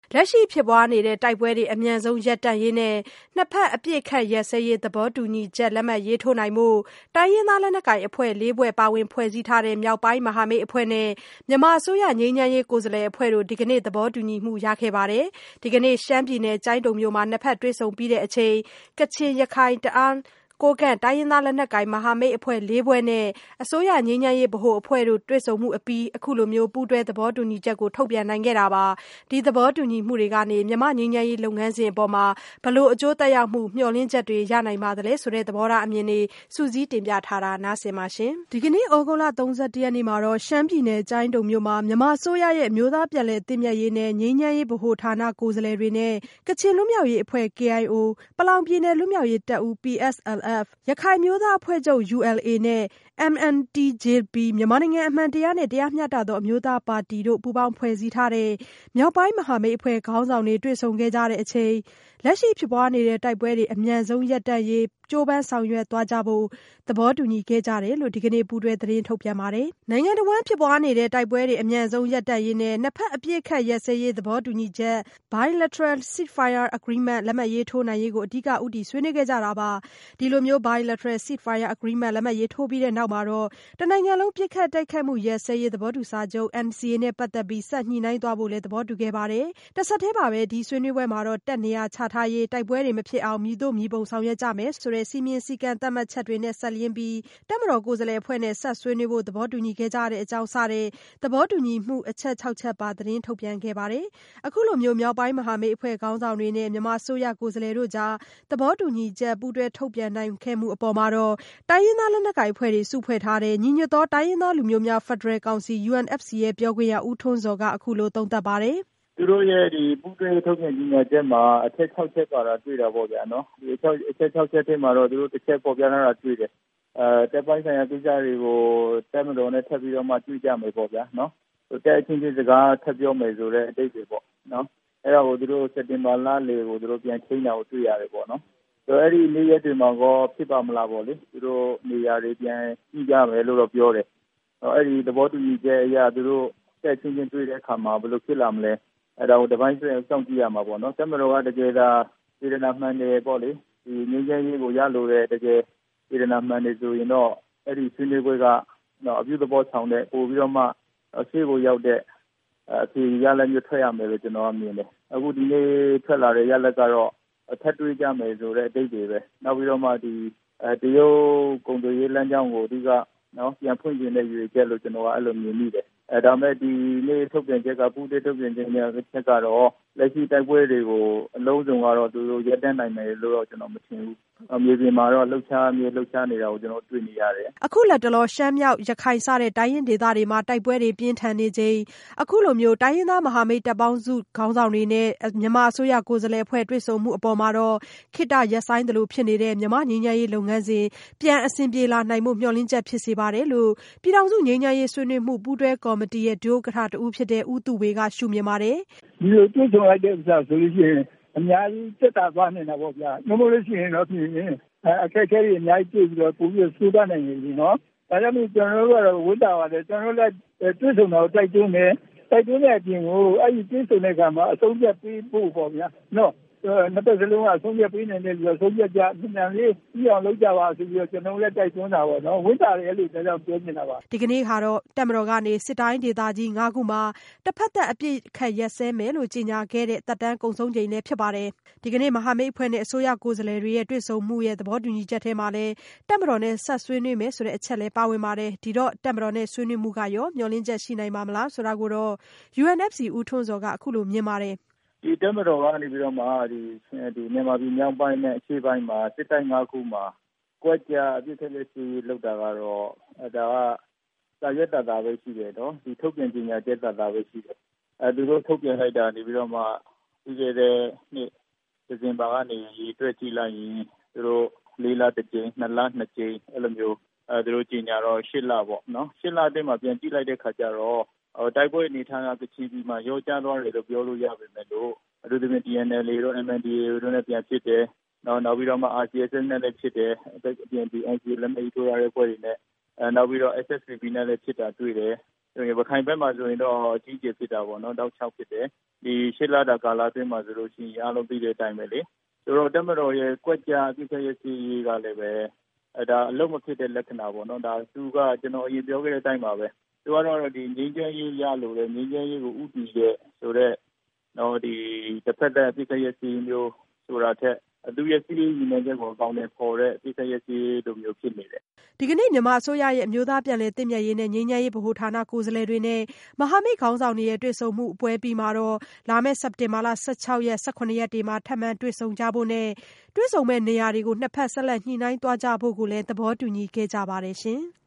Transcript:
လက်ရှိဖြစ်ပွားနေတဲ့တိုက်ပွဲတွေအမြန်ဆုံးရပ်တန့်ရေးနဲ့နှစ်ဖက်အပစ်အခတ်ရပ်စဲရေးသဘောတူညီချက်လက်မှတ်ရေးထိုးနိုင်ဖို့တိုင်းရင်းသားလက်နက်ကိုင်အဖွဲ့ 4 ဖွဲ့ပါဝင်ဖွဲ့စည်းထားတဲ့မြောက်ပိုင်းမဟာမိတ်အဖွဲ့နဲ့မြန်မာအစိုးရငြိမ်းချမ်းရေးကိုယ်စားလှယ်အဖွဲ့တို့ဒီကနေ့သဘောတူညီမှုရခဲ့ပါတယ်။ဒီကနေ့ရှမ်းပြည်နယ်ကျိုင်းတုံမြို့မှာနှစ်ဖက်တွေ့ဆုံပြီးတဲ့အချိန်ကချင်ရခိုင်တအာင်းကိုးကန့်တိုင်းရင်းသားလက်နက်ကိုင်မဟာမိတ်အဖွဲ့ 4 ဖွဲ့နဲ့အစိုးရငြိမ်းချမ်းရေးဗဟိုအဖွဲ့တို့တွေ့ဆုံမှုအပြီးအခုလိုပူးတွဲသဘောတူညီချက်ကိုထုတ်ပြန်နိုင်ခဲ့တာပါ။ဒီသဘောတူညီမှုတွေကနေမြန်မာ့ငြိမ်းချမ်းရေးလုပ်ငန်းစဉ်အပေါ်ဘယ်လိုအကျိုးသက်ရောက်မှုမျှော်လင့်ချက်တွေရနိုင်ပါသလဲဆိုတဲ့သဘောထားအမြင်တွေစုစည်းတင်ပြထားတာနားဆင်ပါရှင်။ဒီကနေ့ဩဂုတ်လ 31 ရက်နေ့မှာရှမ်းပြည်နယ်ကျိုင်းတုံမြို့မှာမြန်မာအစိုးရရဲ့အမျိုးသားပြန်လည်သင့်မြတ်ရေးနဲ့ငြိမ်းချမ်းရေးဗဟိုဌာနကိုယ်စားလှယ်တွေနဲ့ကချင်လွတ်မြောက်ရေးအဖွဲ့ KIO ပလောင်ပြည်နယ်လွတ်မြောက်ရေးတပ်ဦး PSLF ရခိုင်အမျိုးသားအဖွဲ့ချုပ် ULA နဲ့ MNTJP မြန်မာနိုင်ငံအမှန်တရားနဲ့တရားမျှတသောအမျိုးသားပါတီတို့ပူးပေါင်းဖွဲ့စည်းထားတဲ့မြောက်ပိုင်းမဟာမိတ်အဖွဲ့ခေါင်းဆောင်တွေတွေ့ဆုံခဲ့ကြတဲ့အချိန်လက်ရှိဖြစ်ပွားနေတဲ့တိုက်ပွဲတွေအမြန်ဆုံးရပ်တန့်ရေးကြိုးပမ်းဆောင်ရွက်သွားကြဖို့သဘောတူညီခဲ့ကြတယ်လို့ဒီကနေ့ပူးတွဲသတင်းထုတ်ပြန်ပါတယ်။နိုင်ငံတော်ဝန်ဖြစ်ပွားနေတဲ့တိုက်ပွဲတွေအမြန်ဆုံးရပ်တန့်ရေးနဲ့နှစ်ဖက်အပစ်အခတ်ရပ်စဲရေးသဘောတူညီချက် Bilateral Ceasefire Agreement လက်မှတ်ရေးထိုးနိုင်ရေးကိုအဓိကဦးတည်ဆွေးနွေးခဲ့ကြတာပါ။ဒီလို Bilateral Ceasefire Agreement လက်မှတ်ရေးထိုးပြီးတဲ့နောက်မှာတနိုင်ငံလုံးပစ်ခတ်တိုက်ခိုက်မှုရပ်စဲရေးသဘောတူစာချုပ် NCA နဲ့ပတ်သက်ပြီးဆက်ညှိနှိုင်းသွားဖို့လည်းသဘောတူခဲ့ပါတယ်။တဆက်တည်းမှာပဲဒီဆွေးနွေးပွဲမှာတပ်နေရာချထားရေးတိုက်ပွဲတွေမဖြစ်အောင်မည်သို့မည်ပုံဆောင်ရွက်ကြမယ်ဆိုတဲ့စည်းမျဉ်းစည်းကမ်းသတ်မှတ်ချက်တွေနဲ့စပ်လျဉ်းပြီးတပ်မတော်ကိုယ်စားလှယ်အဖွဲ့နဲ့ဆက်ဆွေးနွေးဖို့သဘောတူညီခဲ့ကြတဲ့အကြောင်းစတဲ့သဘောတူညီမှုအချက် 6 ချက်ပါသတင်းထုတ်ပြန်ခဲ့ပါတယ်။အခုလိုမြောက်ပိုင်းမဟာမိတ်အဖွဲ့ခေါင်းဆောင်တွေနဲ့မြန်မာအစိုးရကိုယ်စားလှယ်တို့ကြားသဘောတူညီချက်ပူးတွဲထုတ်ပြန်နိုင်ခဲ့မှုအပေါ်မှာတိုင်းရင်းသားလက်နက်ကိုင်အဖွဲ့တွေစုဖွဲ့ထားတဲ့ညီညွတ်သောတိုင်းရင်းသားလူမျိုးများဖက်ဒရယ်ကောင်စီ UNFC ရဲ့ပြောခွင့်ရဦးထွန်းဇော်ကအခုလိုသုံးသပ်ပါတယ်။သူတို့ရဲ့ဒီပူးတွဲထုတ်ပြန်ကြေညာချက်မှာအချက် 6 ချက်ပါတာတွေ့တာပေါ့ဗျာနော်ဒီအချက် 6 ချက်ထဲမှာတော့သူတို့တစ်ချက်ပေါ်ပြထားတာတွေ့တယ်တပ်ပိုင်းဆိုင်ရာကိစ္စတွေကိုတပ်မတော်နဲ့ထပ်ပြီးတော့မှတွေ့ကြမယ်ပေါ့ဗျာနော်တပ်အချင်းချင်းစကားထပ်ပြောမယ်ဆိုတဲ့အတိတ်တွေပေါ့နော်အဲ့ဒါကိုသူတို့စက်တင်ဘာလလေကိုသူတို့ပြန်ချိန်တာကိုတွေ့ရတယ်ပေါ့နော်ဆိုတော့အဲ့ဒီနေ့ရက်တွေမှာကောဖြစ်ပါမလားပေါ့လေသူတို့နေရာတွေပြန်ကြည့်ကြမယ်လို့တော့ပြောတယ်အဲ့ဒီသဘောတူညီချက်အရသူတို့တက်ချင်းချင်းတွေ့တဲ့အခါမှာဘယ်လိုဖြစ်လာမလဲအဲ့ဒါကိုတပိုင်းစောင့်ကြည့်ရမှာပေါ့နော်တပ်မတော်ကတကယ်သာစေတနာမှန်တယ်ပေါ့လေဒီငြိမ်းချမ်းရေးကိုရလို့တဲ့တကယ်စေတနာမှန်တယ်ဆိုရင်တော့အဲ့ဒီဆွေးနွေးပွဲကတော့အပြုသဘောဆောင်တဲ့ပို့ပြီးတော့မှရှေ့ကိုရောက်တဲ့အဖြေရလဒ်မျိုးထွက်ရမယ်လို့ကျွန်တော်ကမြင်တယ်အခုဒီနေ့ထွက်လာတဲ့ရလဒ်ကတော့ထပ်တွေ့ကြမယ်ဆိုတဲ့အတိတ်တွေပဲနောက်ပြီးတော့မှဒီတရုတ်ကုန်သွယ်ရေးလမ်းကြောင်းကိုအဓိကနော်ပြန်ဖွင့်ခြင်းနဲ့ရည်ရွယ်ချက်လို့ကျွန်တော်ကအဲ့လိုမြင်မိတယ်ဒါမဲ့ဒီနေ့ထုတ်ပြန်ချက်ကပူးတွဲထုတ်ပြန်ချက်ကတော့လက်ရှိတိုက်ပွဲတွေကိုအလုံးစုံကတော့သူတို့ရပ်တန့်နိုင်မယ်လို့တော့ကျွန်တော်မထင်ဘူးမြေပြင်မှာတော့လှုပ်ရှားနေတာကိုကျွန်တော်တွေ့နေရတယ်အခုလက်တလောရှမ်းမြောက်ရခိုင်စတဲ့တိုင်းရင်းဒေသတွေမှာတိုက်ပွဲတွေပြင်းထန်နေချိန်အခုလိုမျိုးတိုင်းရင်းသားမဟာမိတ်တပ်ပေါင်းစုခေါင်းဆောင်တွေနဲ့မြန်မာအစိုးရကိုယ်စားလှယ်အဖွဲ့တွေ့ဆုံမှုအပေါ်မှာခေတ္တရပ်ဆိုင်းသလိုဖြစ်နေတဲ့မြန်မာငြိမ်းချမ်းရေးလုပ်ငန်းစဉ်ပြန်အဆင်ပြေလာနိုင်မှုမျှော်လင့်ချက်ဖြစ်စေပါတယ်လို့ပြည်ထောင်စုငြိမ်းချမ်းရေးဆွေးနွေးမှုပူးတွဲကော်မတီရဲ့ဒုဥက္ကဋ္ဌတဦးဖြစ်တဲ့ဦးသူဝေကရှုမြင်ပါတယ်ဒီလိုတွေ့ဆုံလိုက်တဲ့ဥစ္စာဆိုလို့ရှိရင်အများကြီးတက်တာသွားနေတာပေါ့ဗျာနှမို့လို့ရှိရင်တော့ပြင်အခက်အခဲတွေအများကြီးတွေ့ပြီးတော့ပို့ပြီးစိုးတာနိုင်နေပြီနော်ဒါကြောင့်မို့ကျွန်တော်တို့ကတော့ဝိတာပါတယ်ကျွန်တော်တို့လည်းတွေ့ဆုံတော့တိုက်တွန်းတဲ့အပြင်ကိုအဲ့ဒီတွေ့ဆုံတဲ့အခါမှာအဆုံးဖြတ်ပေးဖို့ပေါ့ဗျာနော်နှစ်သက်စလုံးကအဆုံးဖြတ်ပေးနိုင်တဲ့လူကဆုံးဖြတ်ကြပြန်လေးပြီးအောင်လုပ်ကြပါဆိုပြီးတော့ကျွန်တော်လည်းတိုက်တွန်းတာပေါ့နော်ဝိတာရဲ့လို့ဒါကြောင့်ပြောနေတာပါဒီကနေ့ကတော့တပ်မတော်ကနေစစ်တိုင်းဒေသကြီး9ခုမှာတစ်ဖက်သက်အပြစ်ခတ်ရက်စဲမယ်လို့ကြေညာခဲ့တဲ့တပ်တန်းကုံဆုံးချိန်လည်းဖြစ်ပါတယ်ဒီကနေ့မဟာမိတ်အဖွဲ့နဲ့အစိုးရကိုယ်စားလှယ်တွေရဲ့တွေ့ဆုံမှုရဲ့သဘောတူညီချက်ထဲမှာလည်းတပ်မတော်နဲ့ဆက်ဆွေးနွေးမယ်ဆိုတဲ့အချက်လည်းပါဝင်ပါတယ်ဒီတော့တပ်မတော်နဲ့ဆွေးနွေးမှုကရောမျှော်လင့်ချက်ရှိနိုင်ပါမလားဆိုတာကိုတော့ UNFC ဦးထွန်းစောကအခုလိုမြင်ပါတယ်ဒီတပ်မတော်ကနေပြီးတော့မှဒီမြန်မာပြည်မြောက်ပိုင်းနဲ့အရှေ့ပိုင်းမှာစစ်တိုင်း၅ခုမှာကွက်ကြအပြစ်ခက်လက်ရှိလောက်တာကတော့ဒါကစာရွက်တာပဲရှိတယ်နော်ဒီထုတ်ပြန်ကြေညာချက်တာပဲရှိတယ်သူတို့ထုတ်ပြန်လိုက်တာနေပြီးတော့မှဒီကတဲ့နှစ်ဒီဇင်ဘာကနေရေတွက်ကြည့်လိုက်ရင်သူတို့၄လတစ်ကြိမ်2လ2ကြိမ်အဲ့လိုမျိုးသူတို့ကြေညာတော့8လပေါ့နော်8လအတွင်းမှာပြန်ကြည့်လိုက်တဲ့ခါကျတော့တိုက်ပွဲအနေထားကကချင်ပြည်မှာရောကျသွားတယ်လို့ပြောလို့ရပါမယ်လို့အထူးသဖြင့် TNLA တို့ MNDAA တို့နဲ့ပြန်ဖြစ်တယ်နောက်ပြီးတော့မှ RCSS နဲ့လည်းဖြစ်တယ်အပြင်ဒီ NCA လက်မှတ်ထိုးရတဲ့ဖွဲ့တွေနဲ့နောက်ပြီးတော့ SSPP နဲ့လည်းဖြစ်တာတွေ့တယ်ရခိုင်ဘက်မှာဆိုရင်တော့အကြီးအကျယ်ဖြစ်တာပေါ့နော်တောက်ချောက်ဖြစ်တယ်ဒီရှစ်လတာကာလအတွင်းမှာဆိုလို့ရှိရင်အားလုံးသိတဲ့အတိုင်းပဲလေဆိုတော့တက်မတော်ရဲ့ကွက်ကြားအပြစ်ခရဲ့စီရေးကလည်းပဲဒါအလုံးမဖြစ်တဲ့လက္ခဏာပေါ့နော်ဒါသူကကျွန်တော်အရင်ပြောခဲ့တဲ့အတိုင်းပါပဲသူကတော့ဒီငြိမ်းချမ်းရေးရလို့လေငြိမ်းချမ်းရေးကိုဥတည်တဲ့ဆိုတော့တော့ဒီတစ်ဖက်သက်အပြစ်ခရဲ့စီမျိုးဆိုတာထက်သူရဲ့စီးရေးညီမချက်ကိုအကောင်းနဲ့ပေါ်တဲ့အပြစ်ခရဲ့စီလိုမျိုးဖြစ်နေတယ်ဒီကနေ့မြန်မာအစိုးရရဲ့အမျိုးသားပြန်လည်သင့်မြတ်ရေးနဲ့ငြိမ်းချမ်းရေးဗဟိုဌာနကိုယ်စားလှယ်တွေနဲ့မဟာမိတ်ခေါင်းဆောင်တွေရဲ့တွေ့ဆုံမှုအပွဲပြီးမှာတော့လာမယ့်စက်တင်ဘာလ16ရက်18ရက်တွေမှာထပ်မံတွေ့ဆုံကြဖို့နဲ့တွေ့ဆုံမဲ့နေရာတွေကိုနှစ်ဖက်ဆက်လက်ညှိနှိုင်းသွားကြဖို့ကိုလည်းသဘောတူညီခဲ့ကြပါတယ်ရှင်။